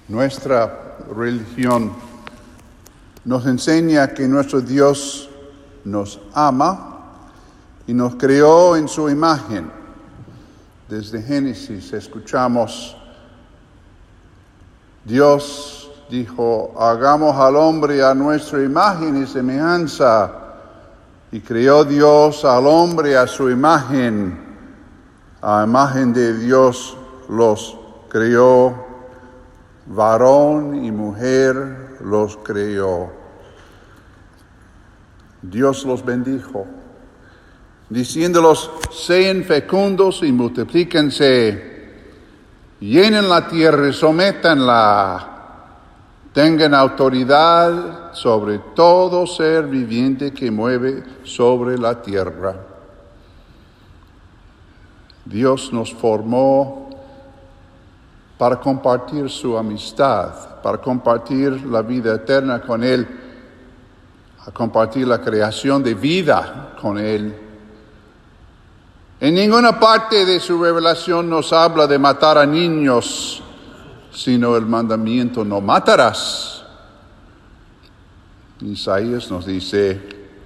Nuestra religión nos enseña que nuestro Dios nos ama y nos creó en su imagen. Desde Génesis escuchamos, Dios dijo, hagamos al hombre a nuestra imagen y semejanza. Y creó Dios al hombre a su imagen. A imagen de Dios los creó. Varón y mujer los creó. Dios los bendijo, diciéndolos, sean fecundos y multiplíquense, llenen la tierra y sométanla, tengan autoridad sobre todo ser viviente que mueve sobre la tierra. Dios nos formó para compartir su amistad, para compartir la vida eterna con Él, a compartir la creación de vida con Él. En ninguna parte de su revelación nos habla de matar a niños, sino el mandamiento, no matarás. Isaías nos dice,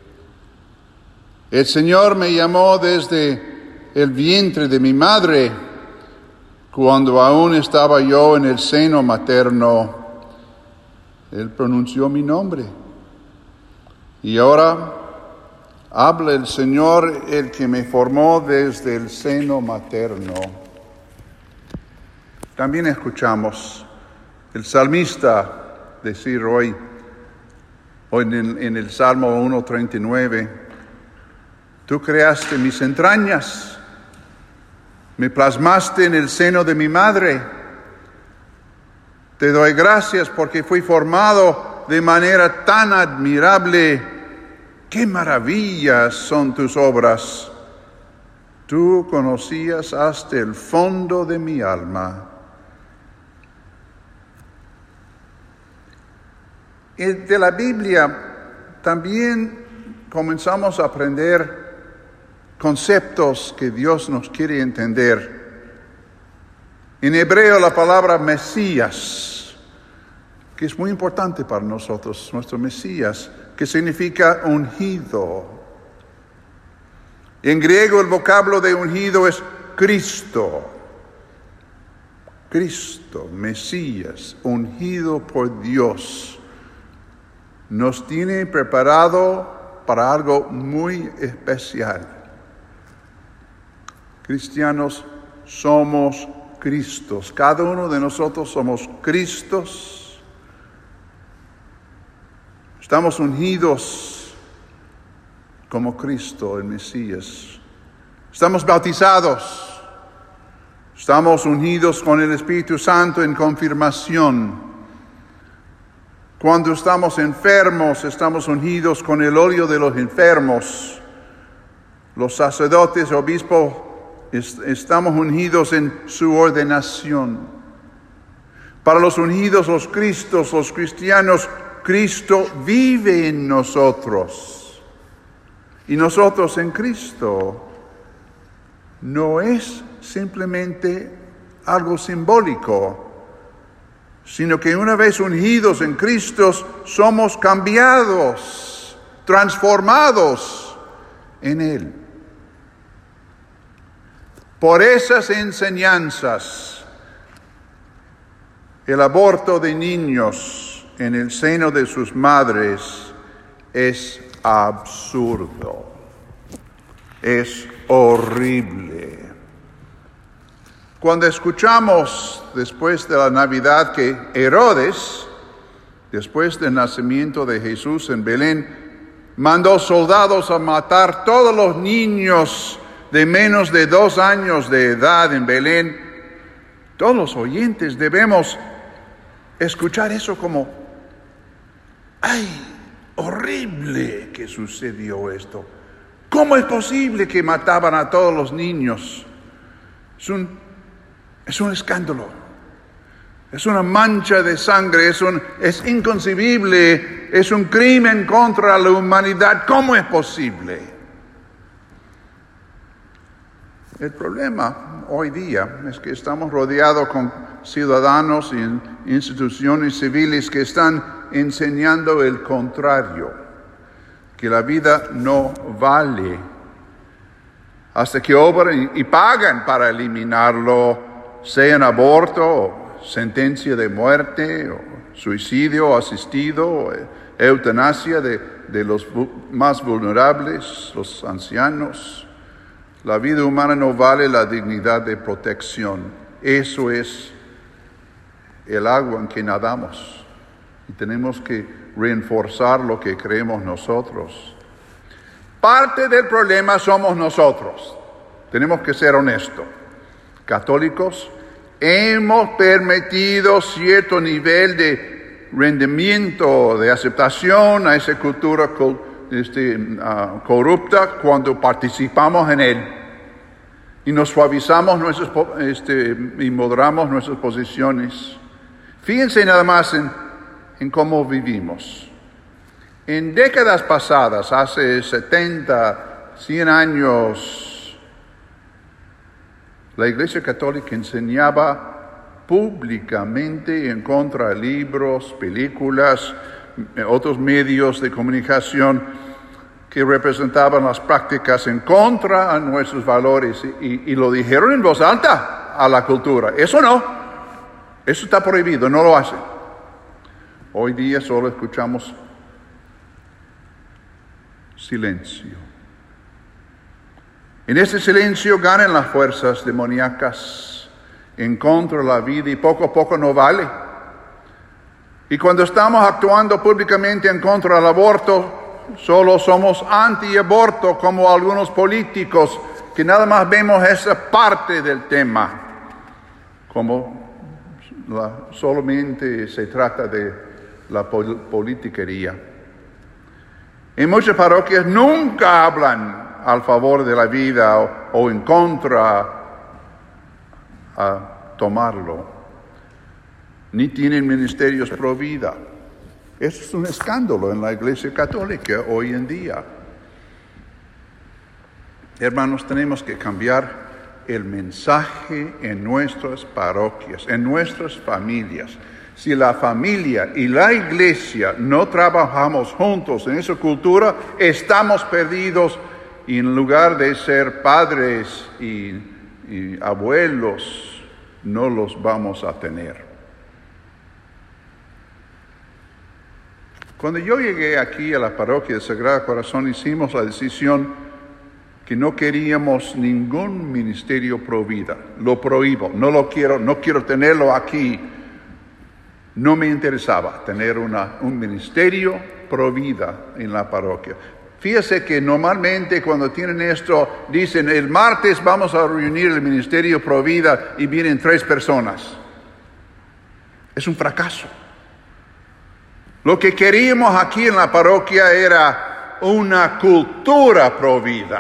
el Señor me llamó desde el vientre de mi madre, cuando aún estaba yo en el seno materno, Él pronunció mi nombre. Y ahora habla el Señor, el que me formó desde el seno materno. También escuchamos el salmista decir hoy en el Salmo 1:39, tú creaste mis entrañas, me plasmaste en el seno de mi madre. Te doy gracias porque fui formado de manera tan admirable. ¡Qué maravillas son tus obras! Tú conocías hasta el fondo de mi alma. Y de la Biblia también comenzamos a aprender conceptos que Dios nos quiere entender. En hebreo la palabra Mesías, que es muy importante para nosotros, nuestro Mesías, que significa ungido. En griego el vocablo de ungido es Cristo. Cristo, Mesías, ungido por Dios, nos tiene preparado para algo muy especial. Cristianos somos Cristos. Cada uno de nosotros somos Cristos. Estamos ungidos como Cristo, el Mesías. Estamos bautizados. Estamos ungidos con el Espíritu Santo en confirmación. Cuando estamos enfermos, estamos ungidos con el óleo de los enfermos. Los sacerdotes, obispos, estamos ungidos en su ordenación. Para los ungidos, los Cristos, los cristianos, Cristo vive en nosotros. Y nosotros en Cristo no es simplemente algo simbólico, sino que una vez ungidos en Cristo, somos cambiados, transformados en Él. Por esas enseñanzas, el aborto de niños en el seno de sus madres es absurdo, es horrible. Cuando escuchamos después de la Navidad que Herodes, después del nacimiento de Jesús en Belén, mandó soldados a matar todos los niños de menos de 2 años de edad en Belén, todos los oyentes debemos escuchar eso como, ¡ay, horrible que sucedió esto! ¿Cómo es posible que mataban a todos los niños? Es un escándalo, es una mancha de sangre, es inconcebible, es un crimen contra la humanidad. ¿Cómo es posible? El problema hoy día es que estamos rodeados con ciudadanos y instituciones civiles que están enseñando el contrario, que la vida no vale hasta que obran y pagan para eliminarlo, sea en aborto, o sentencia de muerte, o suicidio asistido, o eutanasia de los más vulnerables, los ancianos. La vida humana no vale la dignidad de protección. Eso es el agua en que nadamos. Y tenemos que reforzar lo que creemos nosotros. Parte del problema somos nosotros. Tenemos que ser honestos. Católicos, hemos permitido cierto nivel de rendimiento, de aceptación a esa cultura corrupta cuando participamos en él. Y nos suavizamos y moderamos nuestras posiciones. Fíjense nada más en cómo vivimos. En décadas pasadas, hace 70, 100 años, la Iglesia Católica enseñaba públicamente en contra de libros, películas, otros medios de comunicación que representaban las prácticas en contra de nuestros valores y lo dijeron en voz alta a la cultura. Eso no, eso está prohibido, no lo hacen. Hoy día solo escuchamos silencio. En ese silencio ganan las fuerzas demoníacas en contra de la vida y poco a poco no vale. Y cuando estamos actuando públicamente en contra del aborto, solo somos anti-aborto como algunos políticos que nada más vemos esa parte del tema, como solamente se trata de la politiquería. En muchas parroquias nunca hablan al favor de la vida o en contra a tomarlo, ni tienen ministerios pro vida. Eso es un escándalo en la Iglesia Católica hoy en día. Hermanos, tenemos que cambiar el mensaje en nuestras parroquias, en nuestras familias. Si la familia y la Iglesia no trabajamos juntos en esa cultura, estamos perdidos y en lugar de ser padres y abuelos, no los vamos a tener. Cuando yo llegué aquí a la parroquia de Sagrado Corazón, hicimos la decisión que no queríamos ningún ministerio pro vida. Lo prohíbo, no quiero tenerlo aquí. No me interesaba tener un ministerio pro vida en la parroquia. Fíjese que normalmente cuando tienen esto, dicen el martes vamos a reunir el ministerio pro vida y vienen 3 personas. Es un fracaso. Lo que queríamos aquí en la parroquia era una cultura pro vida.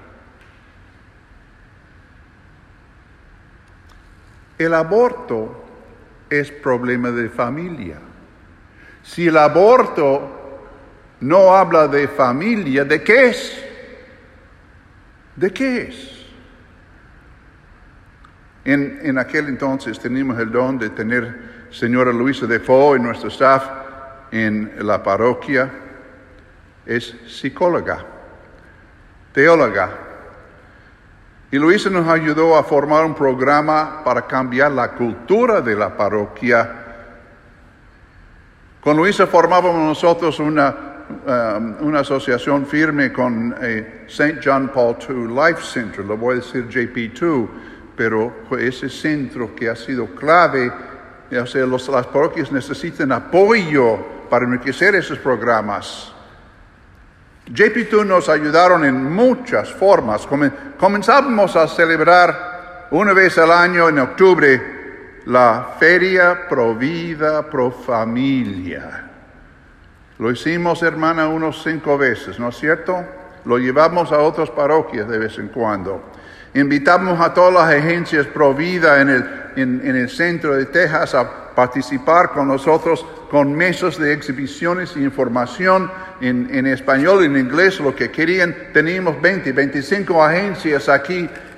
El aborto es problema de familia. Si el aborto no habla de familia, ¿de qué es? ¿De qué es? En aquel entonces teníamos el don de tener señora Luisa Defoe en nuestro staff en la parroquia. Es psicóloga, teóloga. Y Luisa nos ayudó a formar un programa para cambiar la cultura de la parroquia. Con Luisa formábamos nosotros una asociación firme con St. John Paul II Life Center, lo voy a decir JP2, pero ese centro que ha sido clave, o sea, las parroquias necesitan apoyo para enriquecer esos programas. JP2 nos ayudaron en muchas formas. Comenzamos a celebrar una vez al año en octubre la Feria Pro Vida Pro Familia. Lo hicimos, hermana, unos 5 veces, ¿no es cierto? Lo llevamos a otras parroquias de vez en cuando. Invitamos a todas las agencias pro vida en el centro de Texas a participar con nosotros con mesas de exhibiciones e información en español y en inglés, lo que querían. Teníamos 25 agencias aquí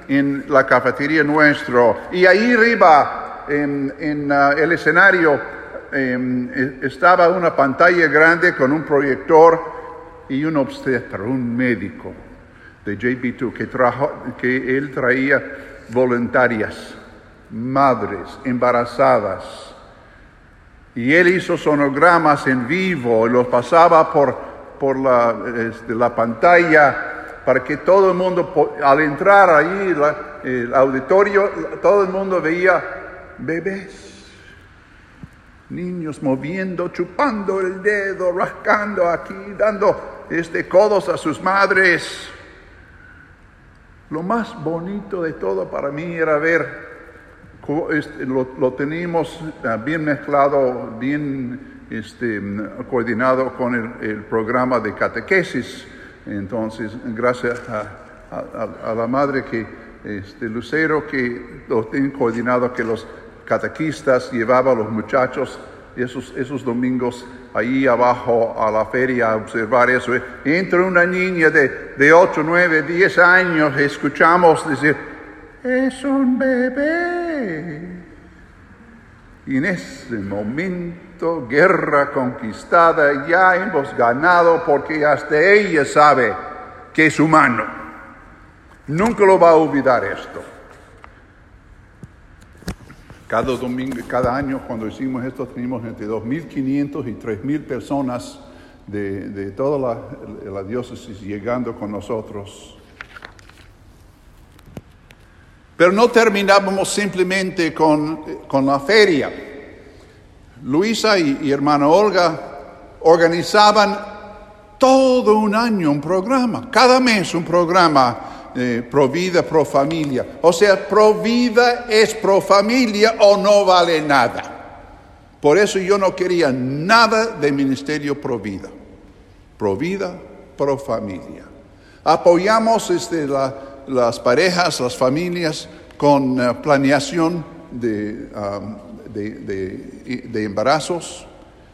en la cafetería nuestro. Y ahí arriba, en el escenario, estaba una pantalla grande con un proyector y un obstetra, un médico de JP2 que él traía voluntarias, madres embarazadas. Y él hizo sonogramas en vivo y los pasaba por la pantalla para que todo el mundo, al entrar ahí, el auditorio, todo el mundo veía bebés, niños moviendo, chupando el dedo, rascando aquí, dando codos a sus madres. Lo más bonito de todo para mí era ver. Lo teníamos bien mezclado, bien coordinado con el programa de catequesis. Entonces, gracias a la madre Lucero, que lo tiene coordinado, que los catequistas llevaban a los muchachos esos domingos ahí abajo a la feria a observar eso. Entra una niña de 8, 9, 10 años, escuchamos decir, es un bebé. Y en ese momento, guerra conquistada, ya hemos ganado porque hasta ella sabe que es humano. Nunca lo va a olvidar esto. Cada domingo, cada año cuando hicimos esto, teníamos entre 2.500 y 3.000 personas de toda la diócesis llegando con nosotros. Pero no terminábamos simplemente con la feria. Luisa y hermana Olga organizaban todo un año un programa, cada mes un programa, Pro Vida, Pro Familia. O sea, Pro Vida es Pro Familia o no vale nada. Por eso yo no quería nada de Ministerio Pro Vida. Pro Vida, Pro Familia. Apoyamos las parejas, las familias, con planeación de embarazos,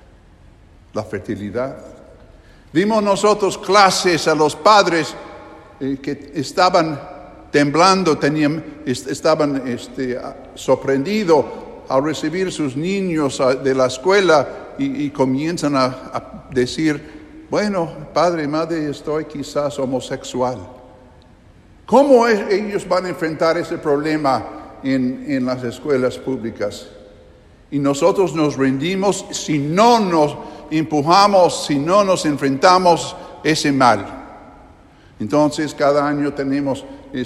la fertilidad. Dimos nosotros clases a los padres que estaban temblando, estaban sorprendidos al recibir sus niños de la escuela y comienzan a decir, bueno, padre, madre, estoy quizás homosexual. ¿Cómo ellos van a enfrentar ese problema en las escuelas públicas? Y nosotros nos rendimos si no nos empujamos, si no nos enfrentamos ese mal. Entonces, cada año tenemos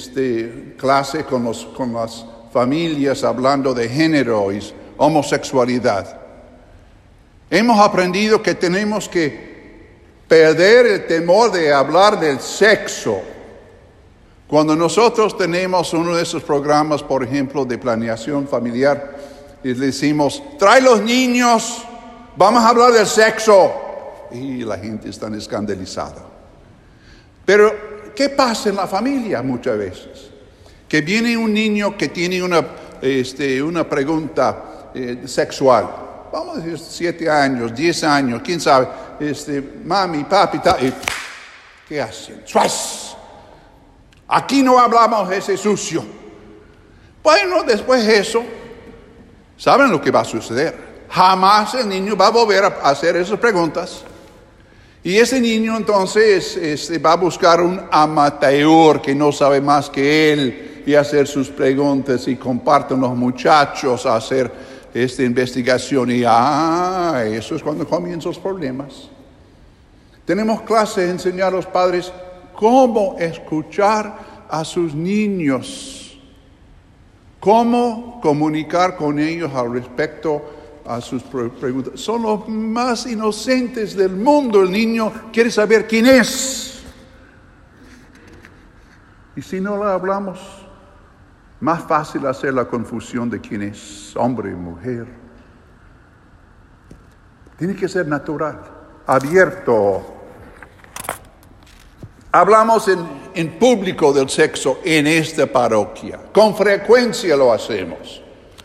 clase con las familias hablando de género y homosexualidad. Hemos aprendido que tenemos que perder el temor de hablar del sexo. Cuando nosotros tenemos uno de esos programas, por ejemplo, de planeación familiar, y le decimos, trae los niños, vamos a hablar del sexo. Y la gente está escandalizada. Pero, ¿qué pasa en la familia muchas veces? Que viene un niño que tiene una pregunta sexual. Vamos a decir 7 años, 10 años, quién sabe. Mami, papi, ¿qué hacen? ¡Suaz! Aquí no hablamos de ese sucio. Bueno, después de eso, ¿saben lo que va a suceder? Jamás el niño va a volver a hacer esas preguntas. Y ese niño entonces va a buscar un amateur que no sabe más que él y hacer sus preguntas y comparten los muchachos a hacer esta investigación. Y eso es cuando comienzan los problemas. Tenemos clases de enseñar a los padres cómo escuchar a sus niños, cómo comunicar con ellos al respecto a sus preguntas. Son los más inocentes del mundo. El niño quiere saber quién es. Y si no le hablamos, más fácil hacer la confusión de quién es, hombre y mujer. Tiene que ser natural, abierto. Hablamos en público del sexo en esta parroquia. Con frecuencia lo hacemos.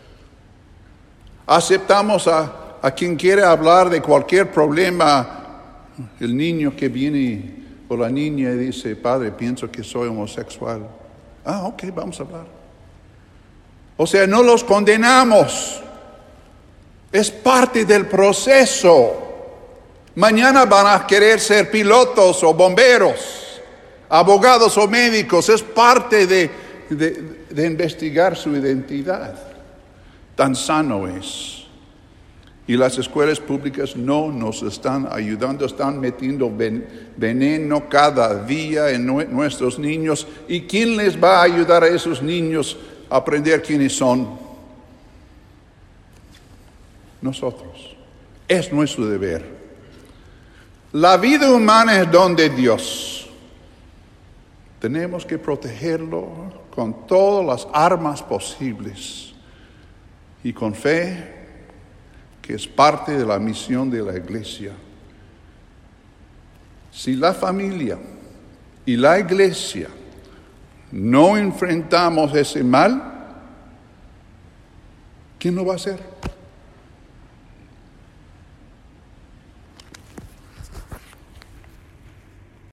Aceptamos a quien quiere hablar de cualquier problema. El niño que viene o la niña y dice, padre, pienso que soy homosexual. Ok, vamos a hablar. O sea, no los condenamos. Es parte del proceso. Mañana van a querer ser pilotos o bomberos, abogados o médicos. Es parte de investigar su identidad. Tan sano es. Y las escuelas públicas no nos están ayudando, están metiendo veneno cada día en nuestros niños. ¿Y quién les va a ayudar a esos niños a aprender quiénes son? Nosotros. Es nuestro deber. La vida humana es don de Dios. Tenemos que protegerlo con todas las armas posibles y con fe, que es parte de la misión de la iglesia. Si la familia y la iglesia no enfrentamos ese mal, ¿quién lo va a hacer?